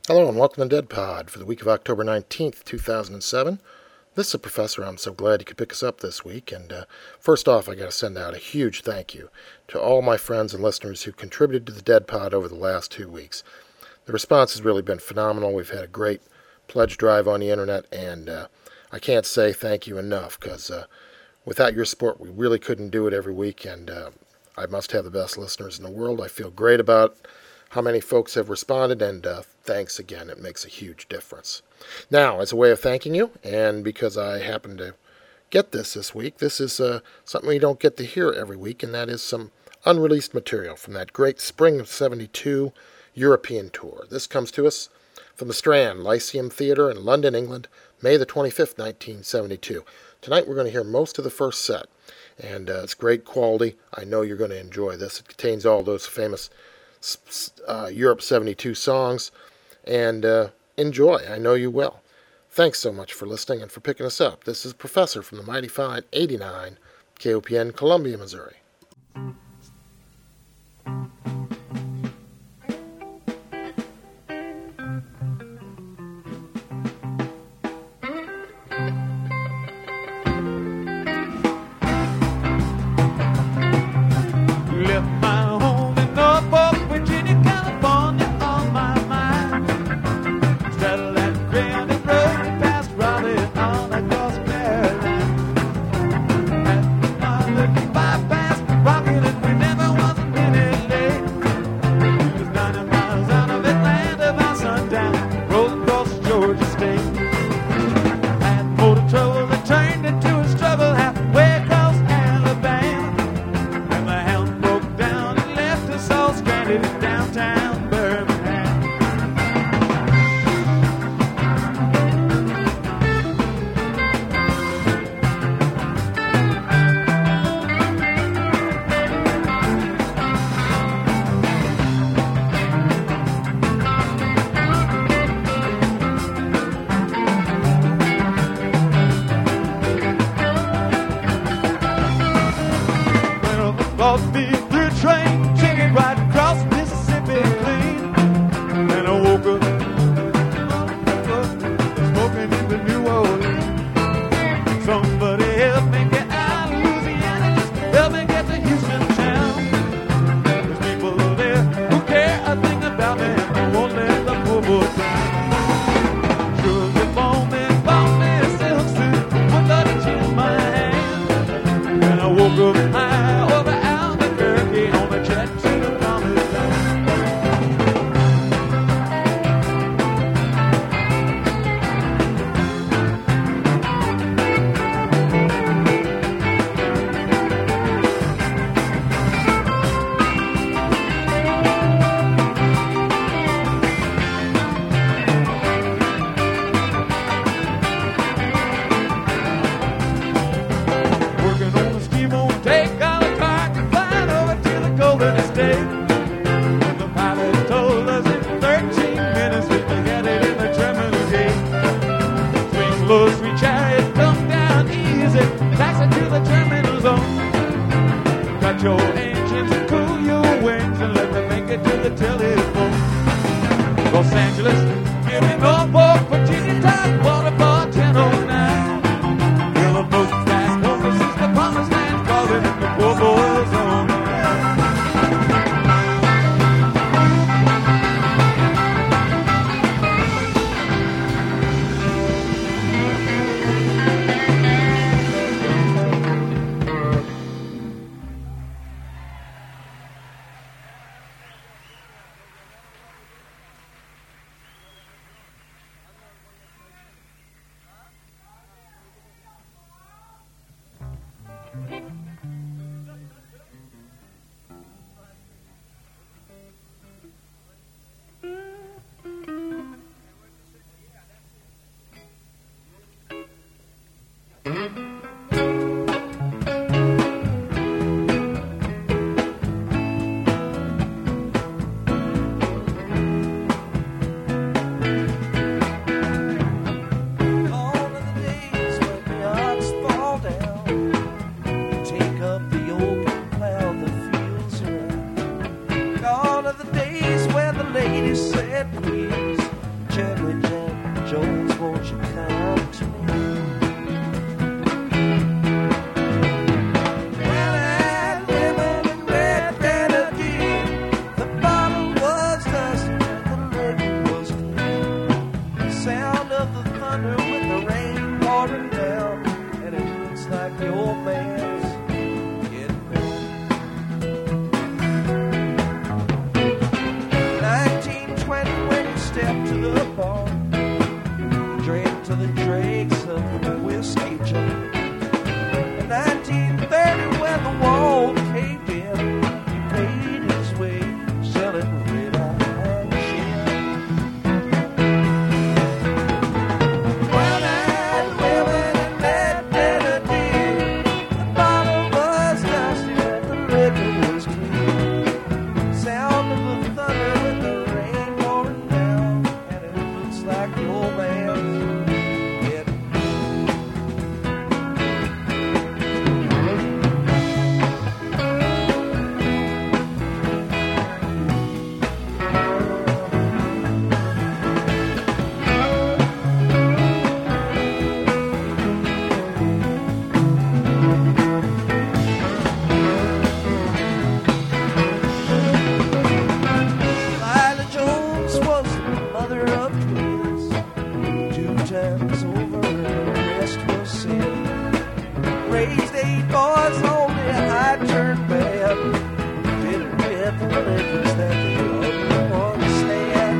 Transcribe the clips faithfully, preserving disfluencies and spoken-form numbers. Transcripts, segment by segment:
Hello and welcome to Dead Pod for the week of October nineteenth, two thousand seven. This is Professor. I'm so glad you could pick us up this week. And uh, first off, I got to send out a huge thank you to all my friends and listeners who contributed to the Dead Pod over the last two weeks. The response has really been phenomenal. We've had a great pledge drive on the internet, and uh, I can't say thank you enough because uh, without your support, we really couldn't do it every week. And uh, I must have the best listeners in the world. I feel great about how many folks have responded, and uh, thanks again. It makes a huge difference. Now, as a way of thanking you, and because I happen to get this this week, this is uh, something you don't get to hear every week, and that is some unreleased material from that great Spring of seventy-two European tour. This comes to us from the Strand Lyceum Theatre in London, England, May the twenty-fifth, nineteen seventy-two. Tonight we're going to hear most of the first set, and uh, it's great quality. I know you're going to enjoy this. It contains all those famous Uh, Europe seventy-two songs, and uh, enjoy. I know you will. Thanks so much for listening and for picking us up. This is Professor from the mighty fine eighty-nine K O P N, Columbia, Missouri. All of the days where the ladies said please Jerry Jack Jones, won't you come to me? Well, and women in red grenadine, the bottle was dusty and the liquor was clean. The sound of the thunder with the rain pouring down, and it looks like the old man's getting married. nineteen twenty when he stepped to the bar, drank to the dregs of the whiskey jar. In nineteen thirty when the wall caved in, he paid his way selling red-eye gin. Well-eyed women and that grenadine, the bottle was dusty and the liquor was clean. Sound of the thunder with the rain pouring down, and it looks like the old man's getting Lila Jones was the mother of twins. Two times over, the rest was sin. Raised eight boys, only I turned bad. Didn't get the liquors that they loved to stand.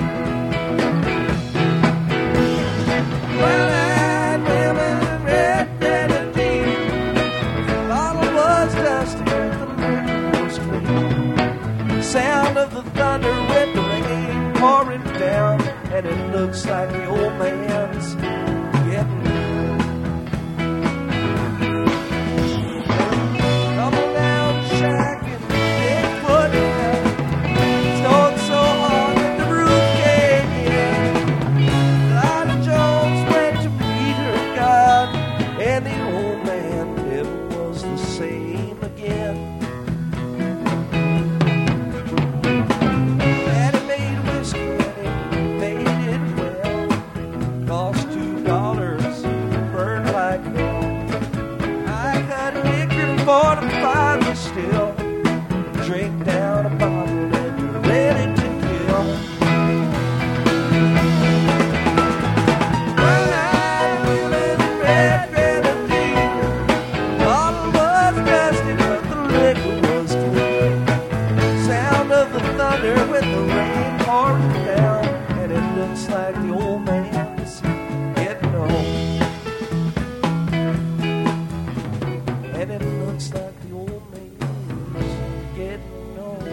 Well-eyed women and red grenadine, the bottle was dusty and the liquor was clean. Sound of the thunder with the rain pouring down, and it looks like the old man's getting double down shack and big foot down. Snowed so hard that the roof caved in. Lila Jones went to meet her God, and the old man never was the same again. Daddy made whiskey and he made it well. Cost two dollars, burned like hell. I cut liquor for the five still. Drink down a bottle and you're ready to kill. Well-eyed women in red grenadine, the bottle was dusty but the liquor was clean. Sound of the thunder with the rain pouring down, and it looks like the old man's getting old. And it looks like the old man's getting old.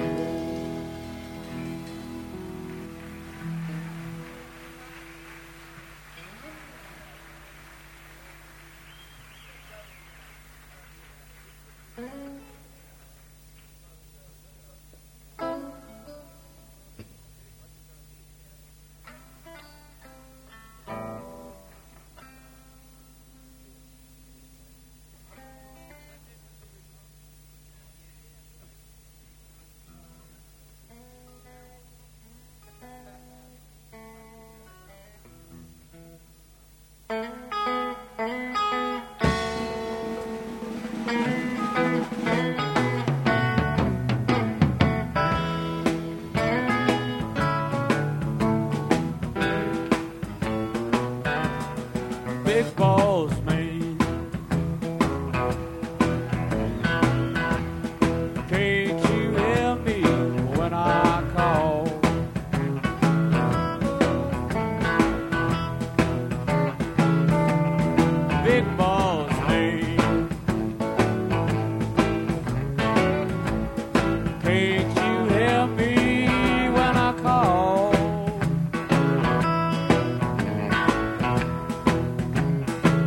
Big balls, man. Can't you hear me when I call? Big balls, man. Can't you hear me when I call?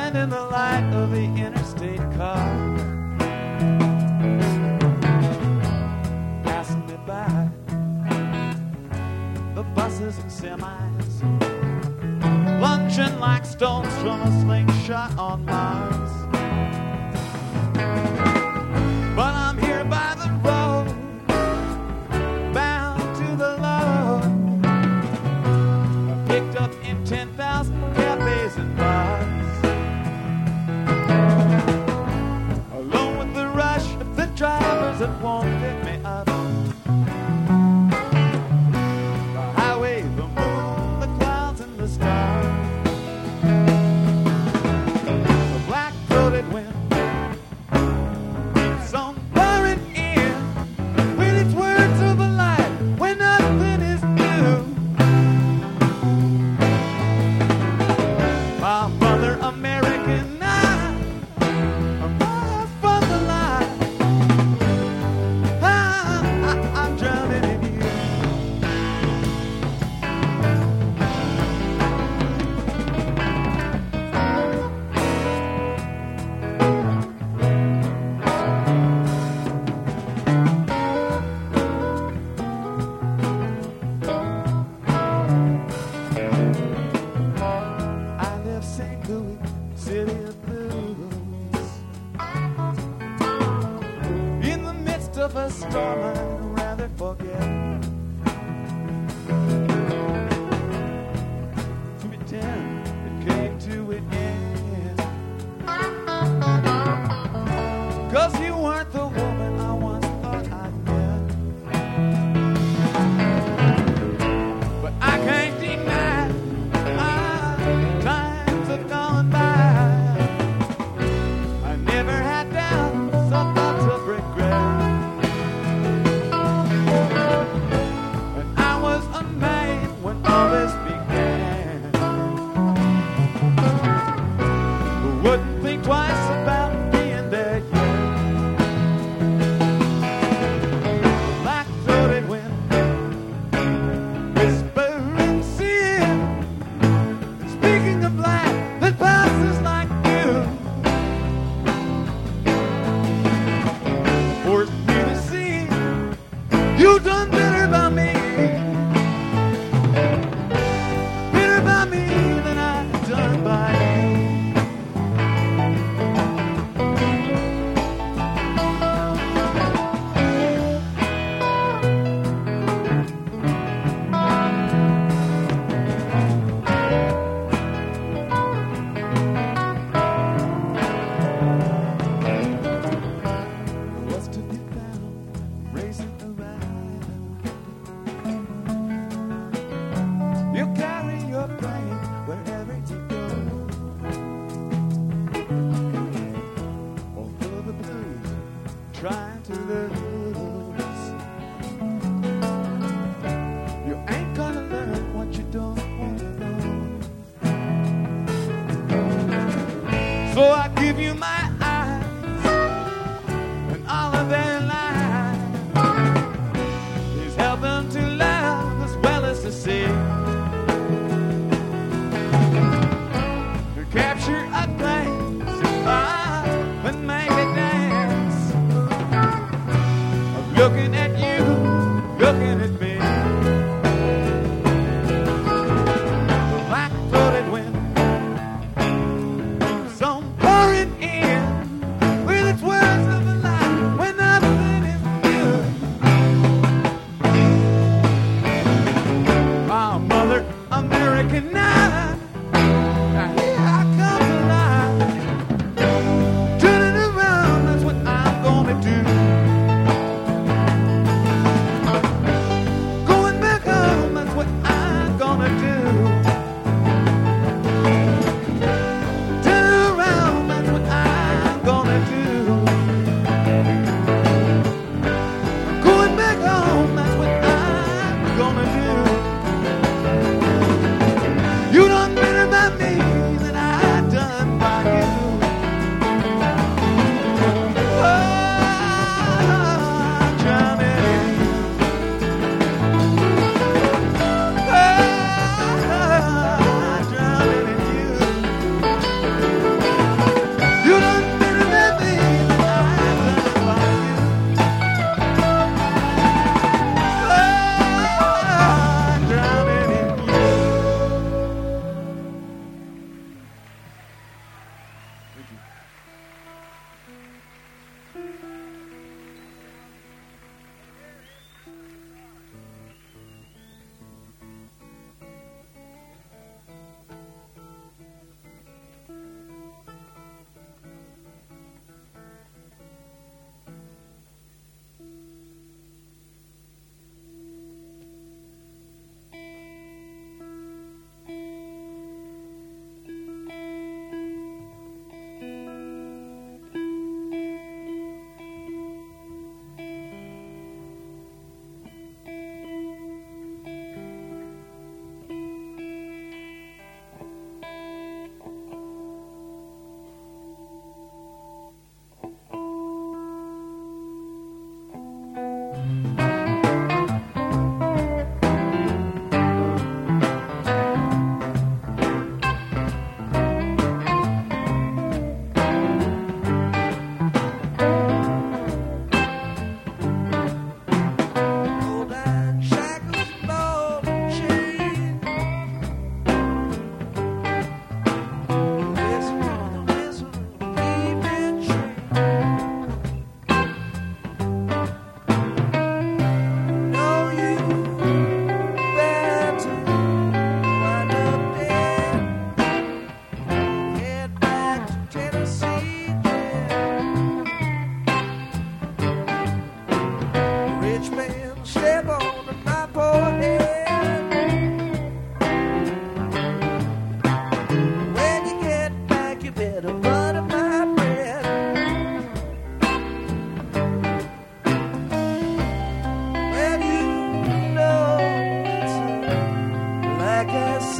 in the light of the interstate car, passing me by, the buses and semis, lunging like stones from a slingshot on Mars. But I'm here by the road, bound to the load, picked up in ten thousand cafes and bars, alone with the rush of the drivers that won't pick me up. The highway, the moon, the clouds and the stars, the black-throated wind keeps on blowing in with its words of a light when nothing is new. My mother American, I, I'm far from the light. I, I, I'm drowning in you. I left Saint Louis, city of blues, in the midst of a storm I'd rather forget, to pretend it came to an end. 'Cause you weren't the woman I once thought I'd met. But I can't deny ah, times have gone by. I never had doubts or thoughts of regret. And I was unmade when all this began. Who wouldn't think twice about being there yet? Black-throated wind, whispering sin, speaking of light that passes like you, forced me to see you done better by me, better by me than I've done by you. Was to be found racing around. You carry your brain wherever you go. All full of the blues, trying to lose. You ain't gonna learn what you don't want to know. So I give you my eyes and all of their lies. Please help them to love as well as to see. To capture a glance ah, and make it dance. Of looking at you, looking at me. The black-throated wind keeps on pouring in with its words of a lie when nothing is good. My mother American, now, now here I come alive, turning around, that's what I'm gonna do. Going back home, that's what I'm gonna do. Turn around, that's what I'm gonna do. Going back home, that's what I'm gonna do. You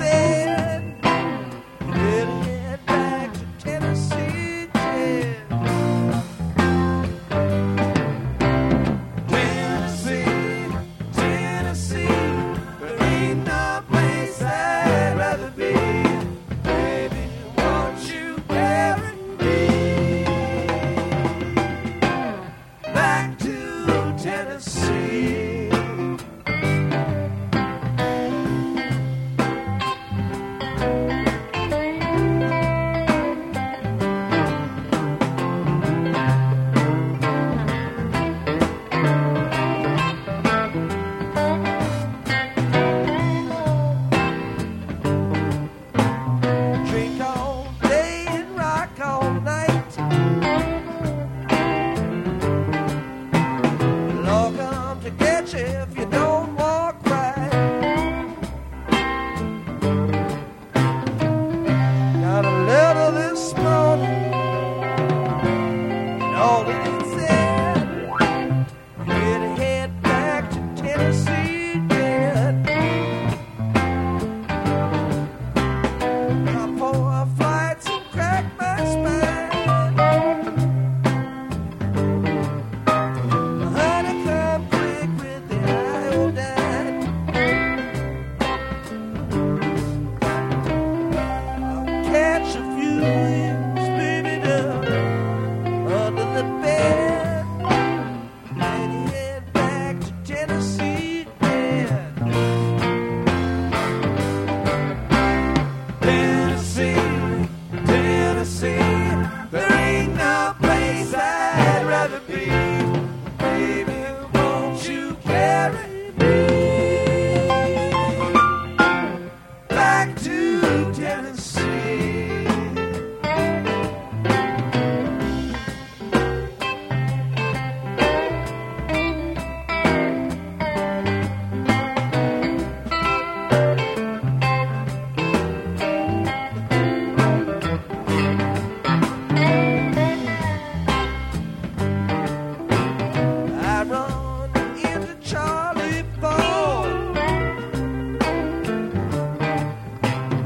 bed. You better head back to Tennessee, yeah. Tennessee, Tennessee, there ain't no place I'd rather be. Baby, won't you carry me back to Tennessee? Drink all day and rock all night. Law come to get you if you don't walk right. Got a letter this morning, and all it said, you better head back to Tennessee, yeah. Got four flights and crack my spine. Honeycomb Creek with the iodine. I'll catch a few winds, baby, down under the bed. And head back to Tennessee, yeah. Tennessee, Tennessee, there ain't no place I'd rather be. Baby, won't you carry me back to Tennessee? I run into Charlie Ford.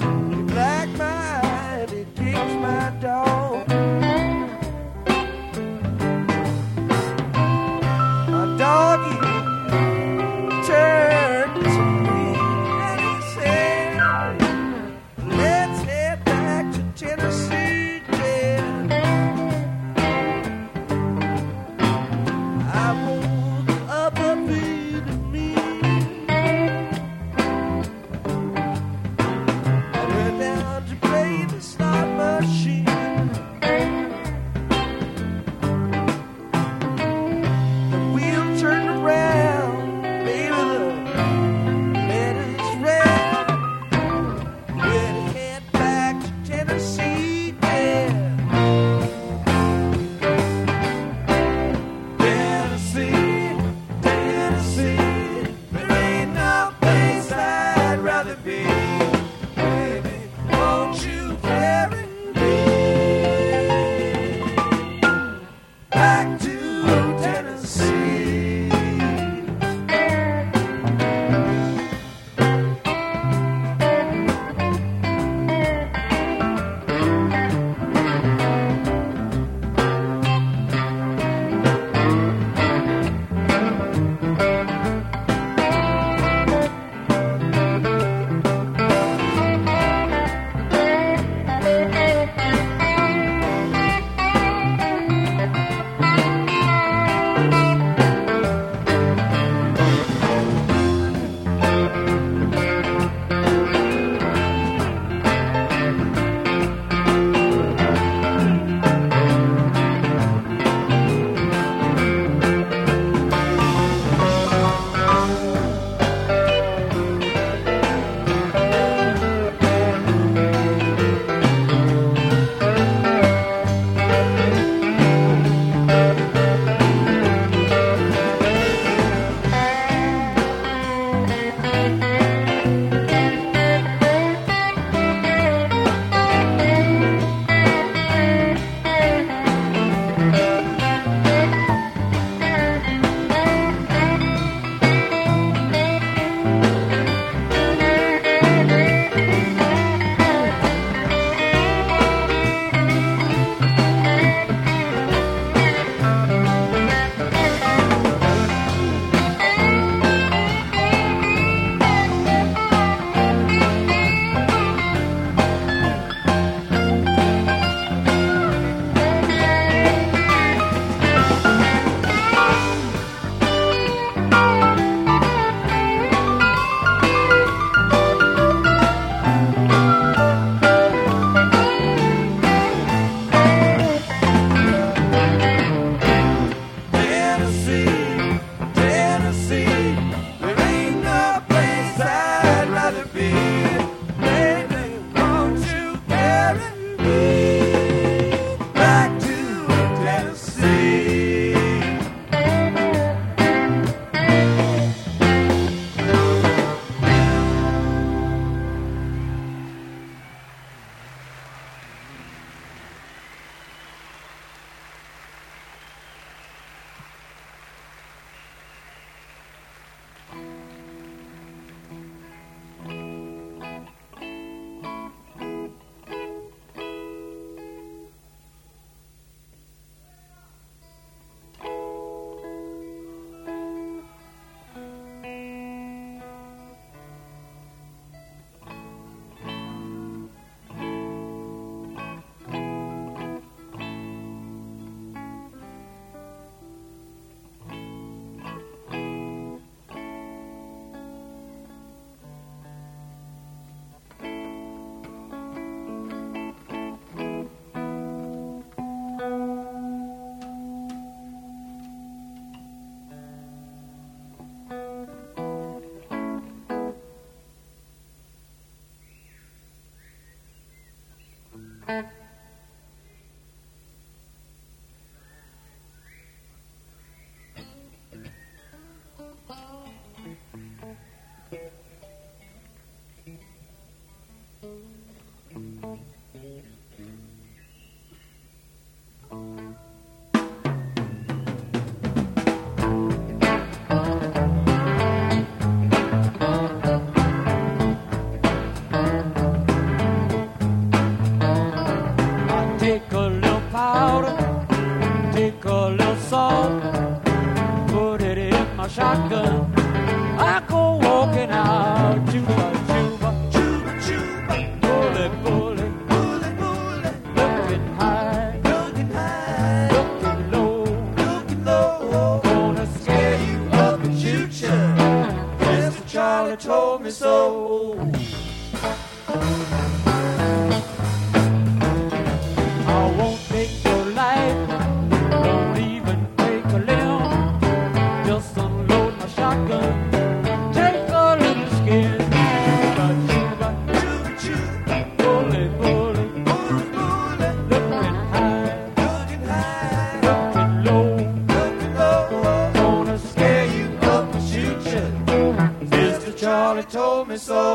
Shotgun, I go walking out, chuba, chuba, chuba, chuba, bullet, bullet, bullet, bullet, looking high, looking high, looking low, looking low, gonna scare you up and shoot you. Mister Charlie told me so. I won't take your life, don't even take a limb, just unload my shotgun, take a little skin, chuba, chuba, chuba, bullet, bullet, bullet, bullet, looking high, looking high, looking low, looking low, gonna scare you up and shoot you. Mister Charlie told me so.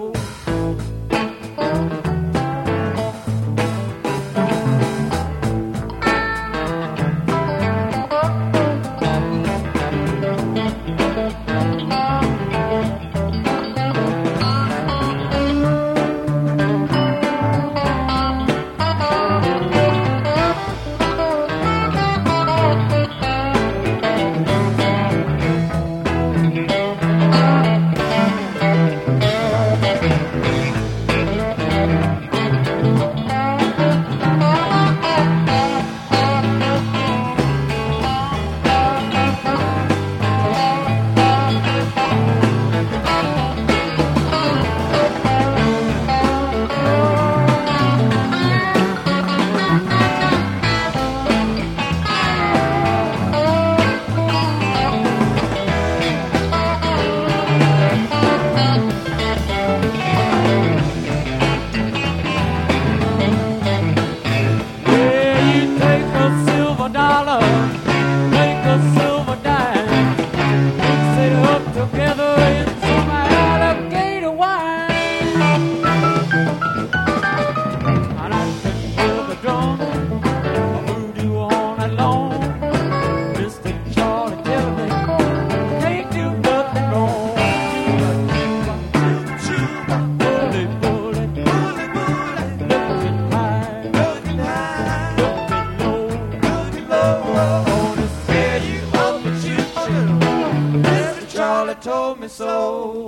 Told me so.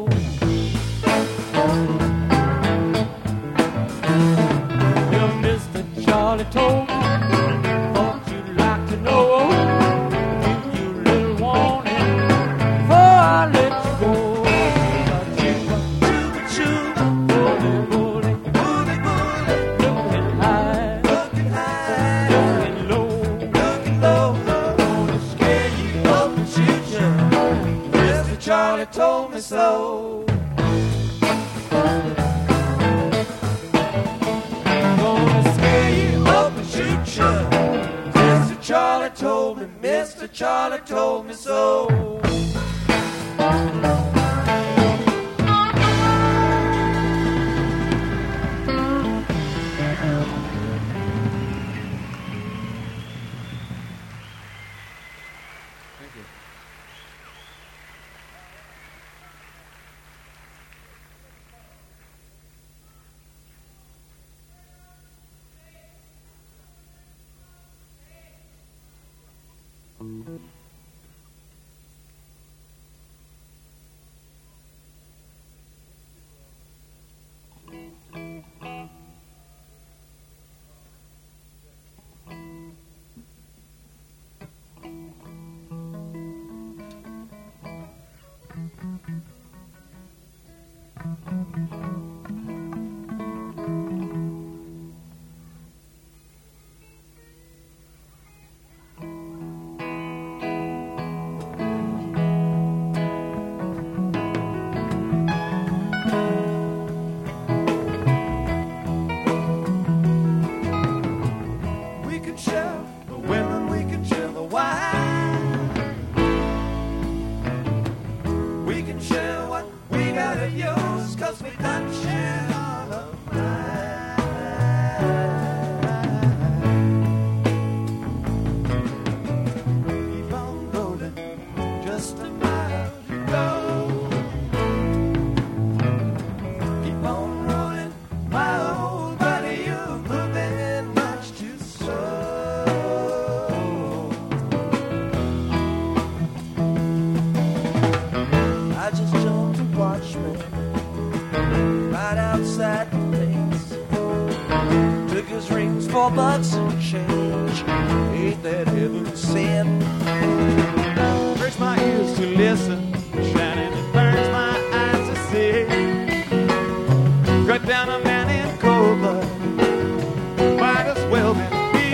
Well, Mister Charlie told me, thought you'd like to know, give you a little warning before I let you go. Chuba, chuba, bullet, bullet, bullet, bullet, looking high, looking high, looking low, looking low, gonna scare you up and shoot you. Charlie told me so. Gonna scare you up and shoot you. Mister Charlie told me, Mister Charlie told me so. fingers rings for bucks and change. Ain't that heaven sent? Hurts my ears to listen, shining and burns my eyes to see. Cut down a man in cold blood, might as well be me.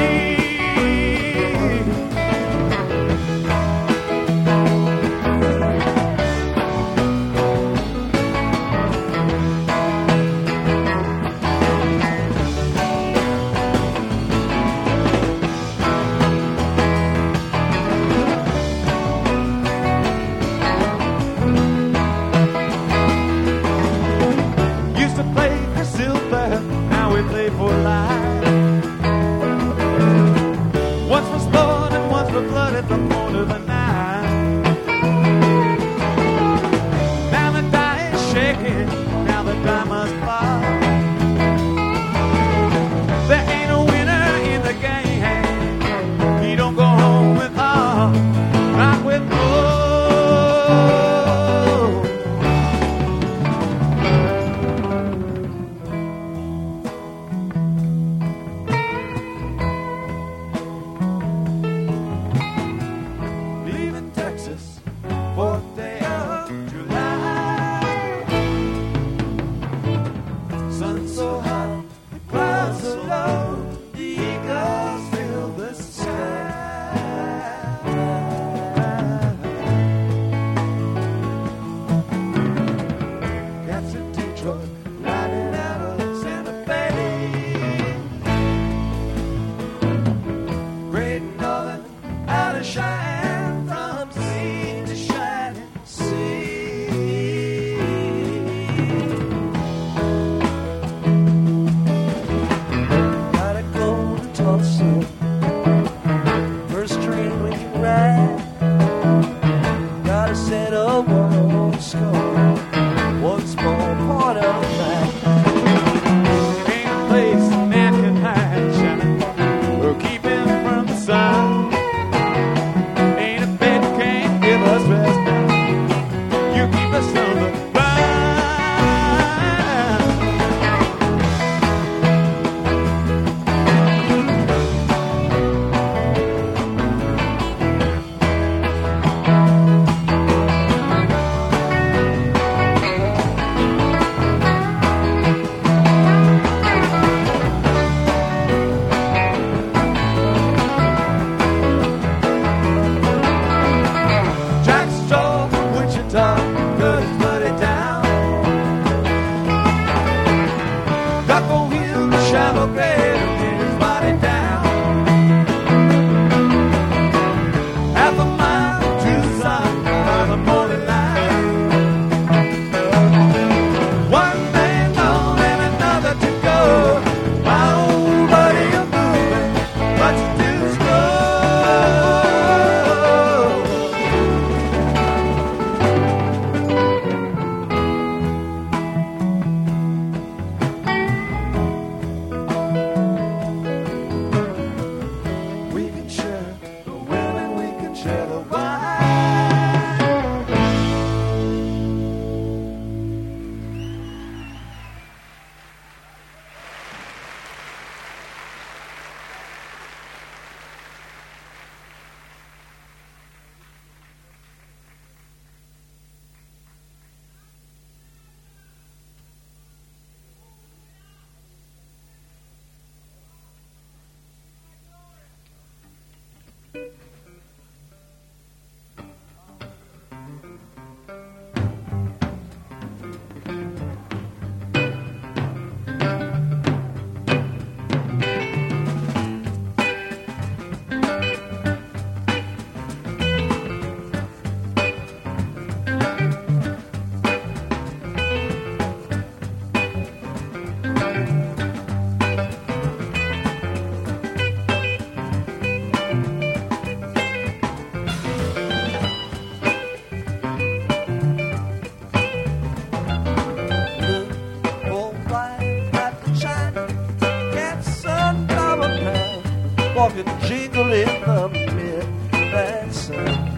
walking, jingle in the midnight sun.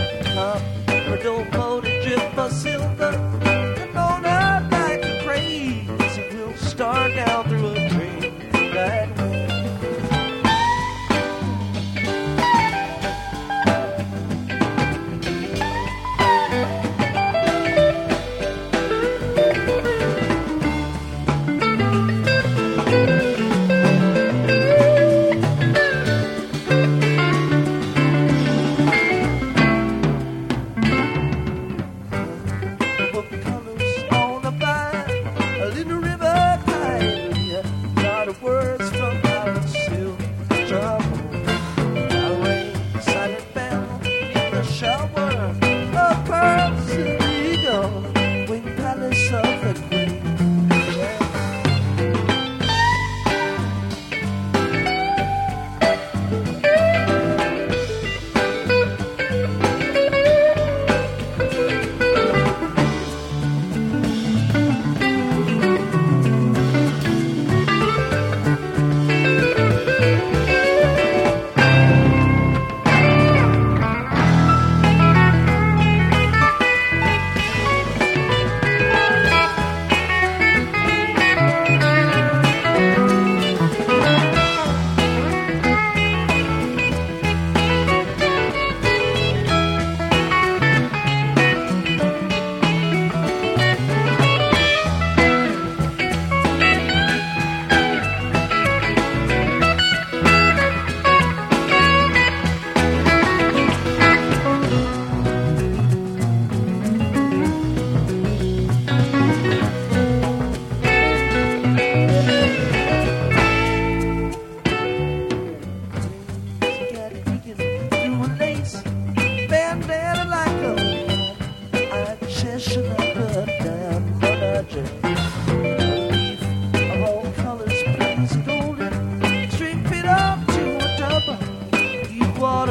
Copper loaded drip of silver, and on up like a crazy, we'll start down through a dream that way.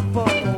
butthole.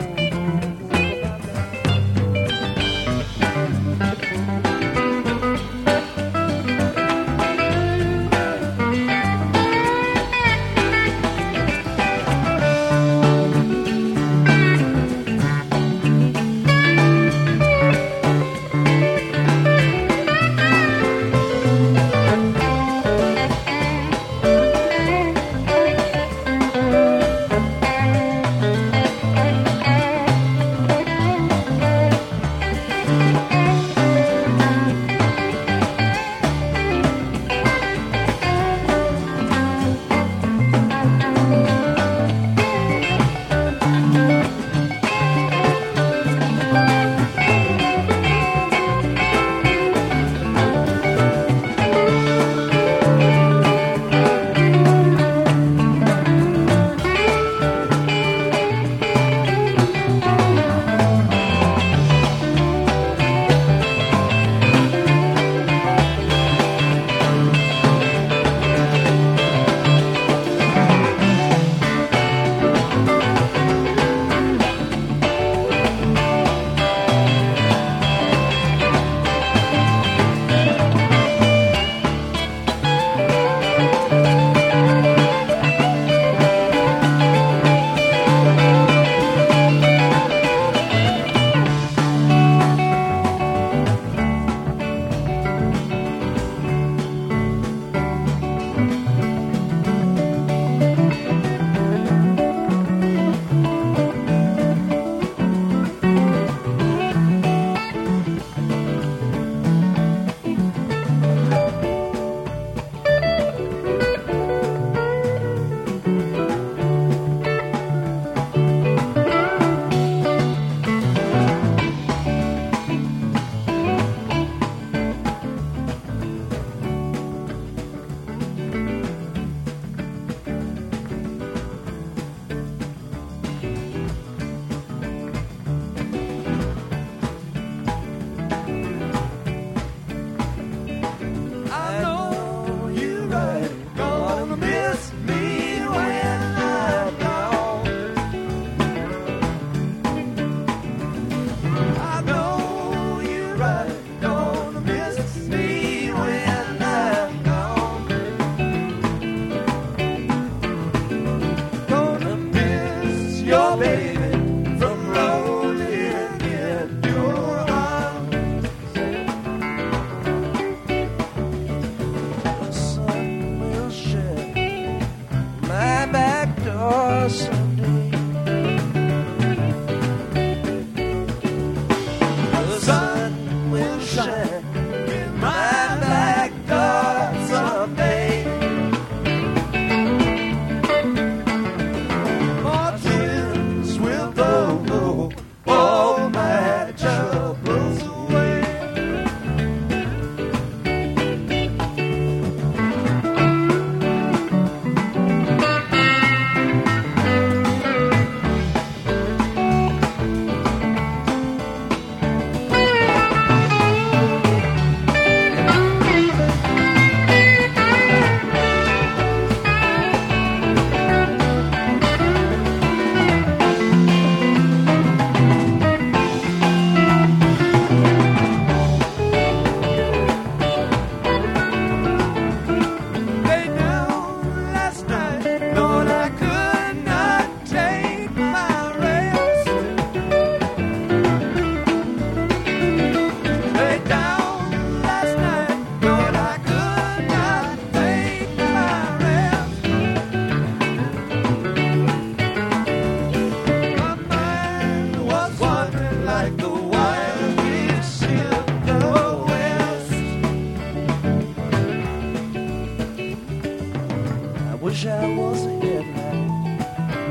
wish I was a headlight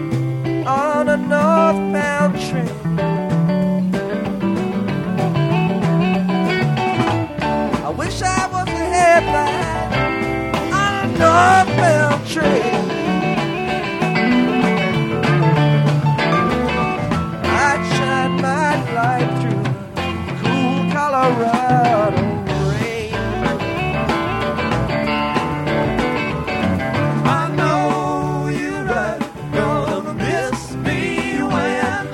on a northbound train. I wish I was a headlight on a northbound train. I'd shine my light through cool Colorado rain. I know you're right, gonna miss me when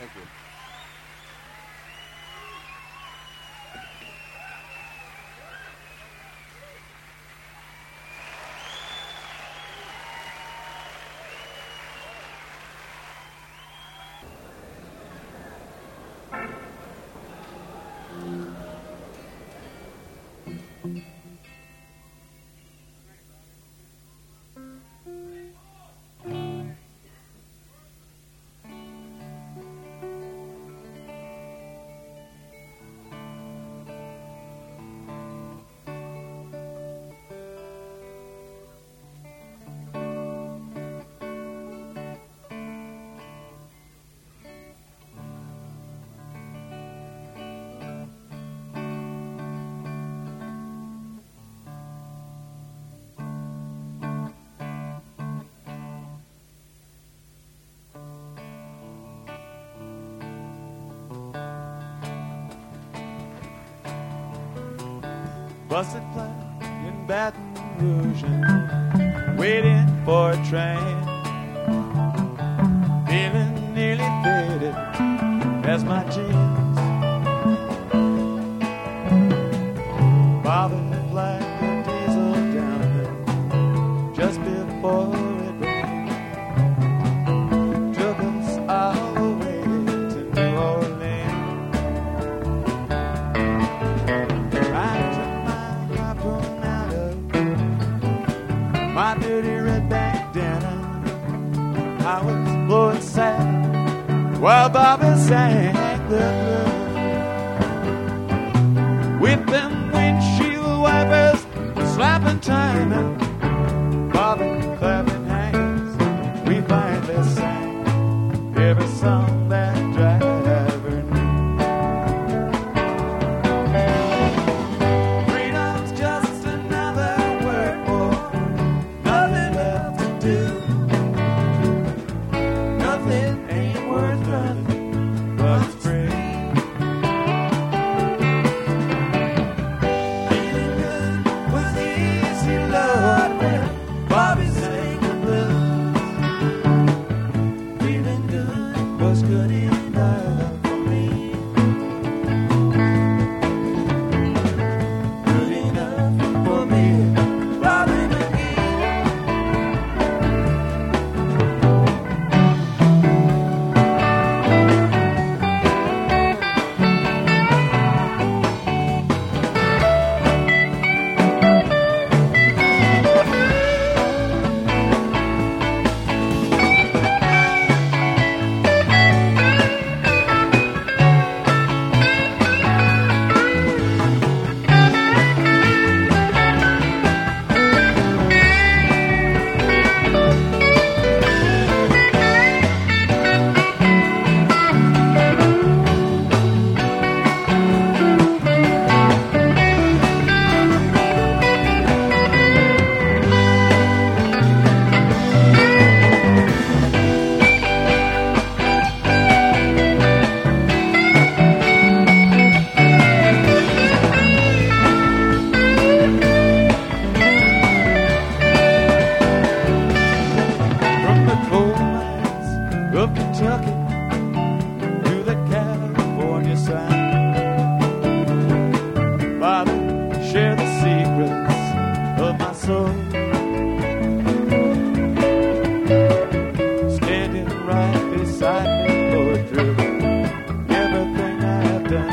Thank you. Busted flat in Baton Rouge, waiting for a train, feeling nearly faded as my jeans. Bobbing like a diesel down there just before it rained, took us all the way to New Orleans. My dirty red bandana, I was blowing sad while Bobby sang the blues. With them windshield wipers slapping time and Bobby clapping hands, we finally sang every song that driver knew. Freedom's just another word for nothing left to do. Nothing ain't worth running but free. Feeling good was easy, Lord, when Bobby sang the blues. Feeling good was good enough for me. Good enough for me, Bobby McGee. From the coal mines of Kentucky to the California side, Bobby, share the secrets of my soul. Standing right beside me, Lord, through everything I have done.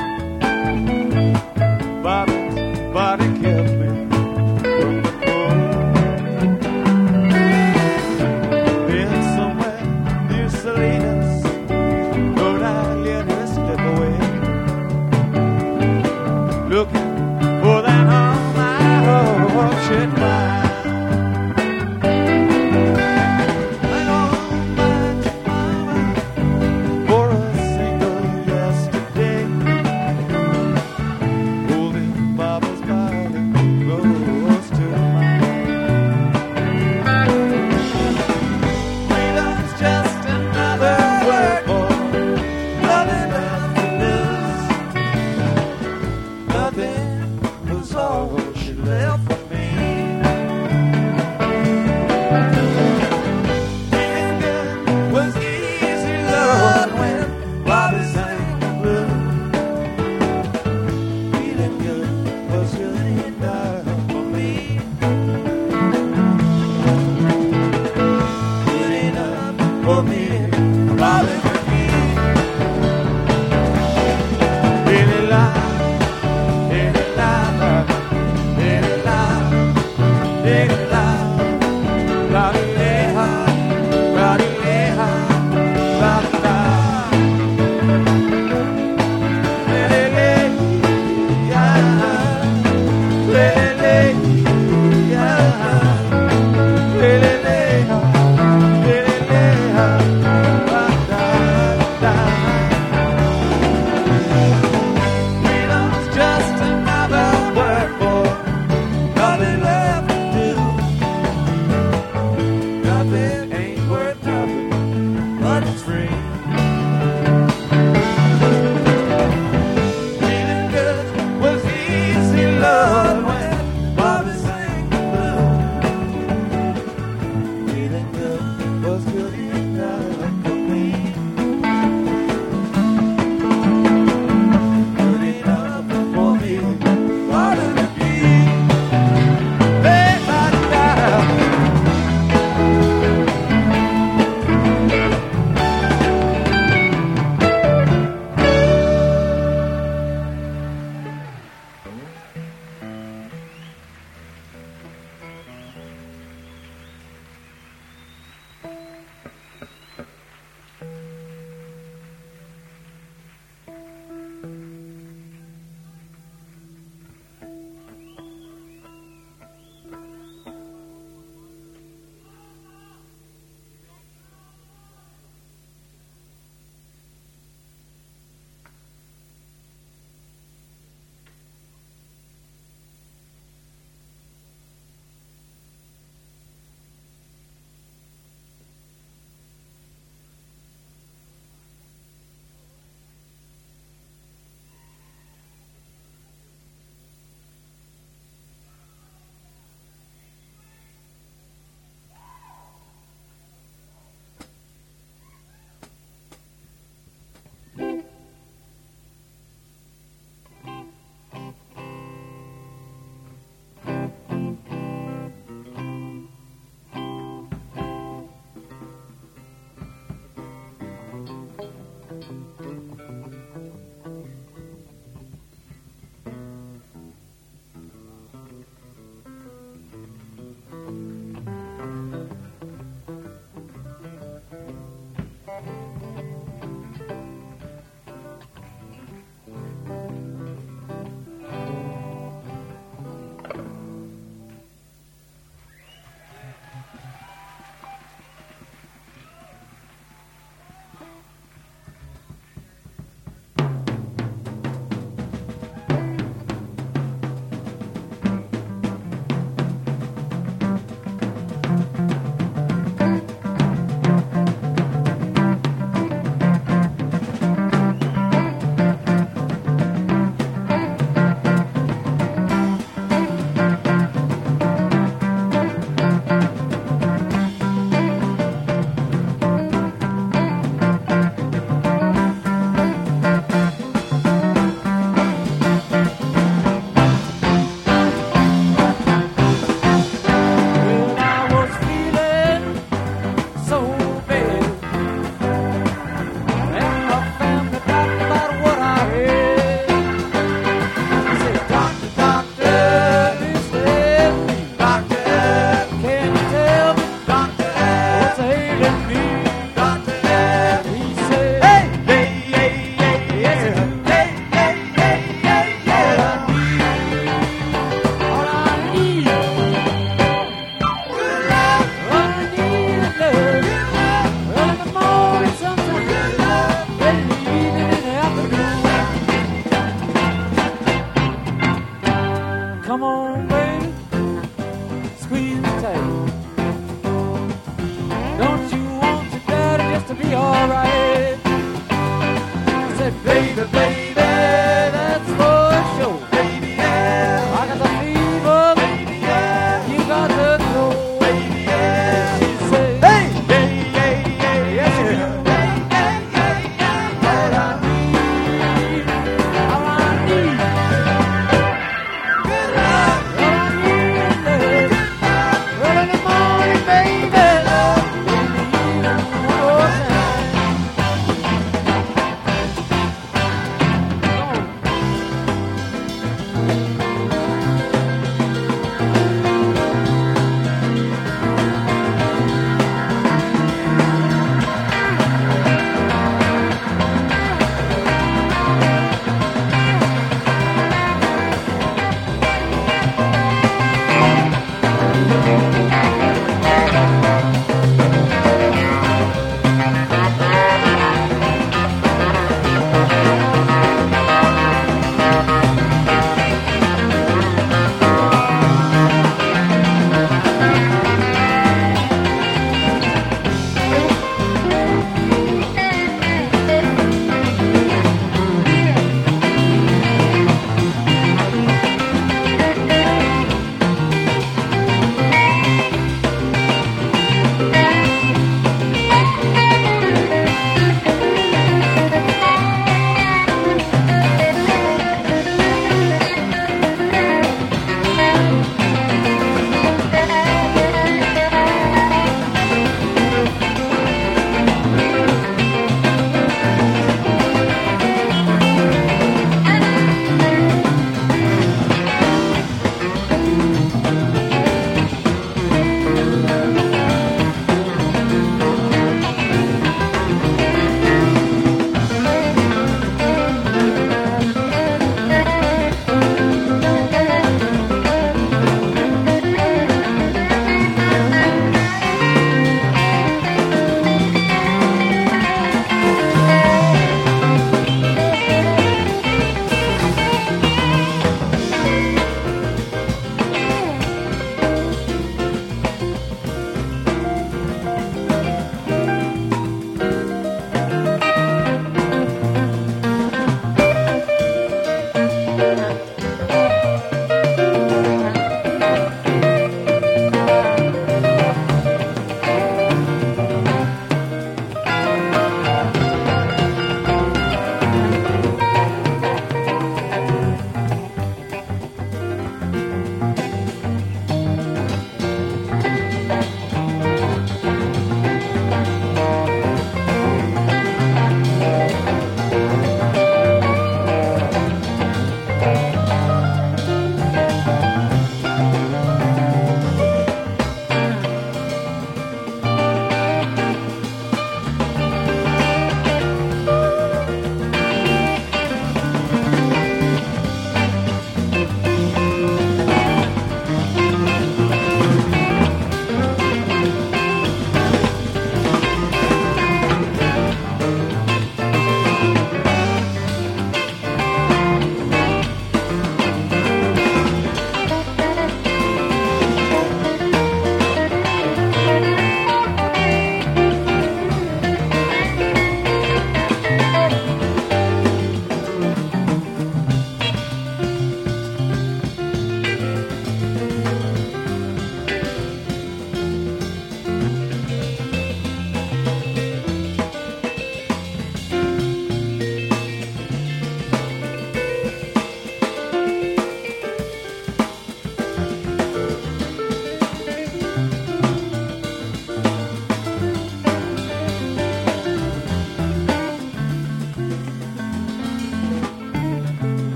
Bobby's body kept me from the cold. Been somewhere near Salinas, Rhode Island, let her slip away. Looking for that home I orchard mine.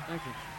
Thank you.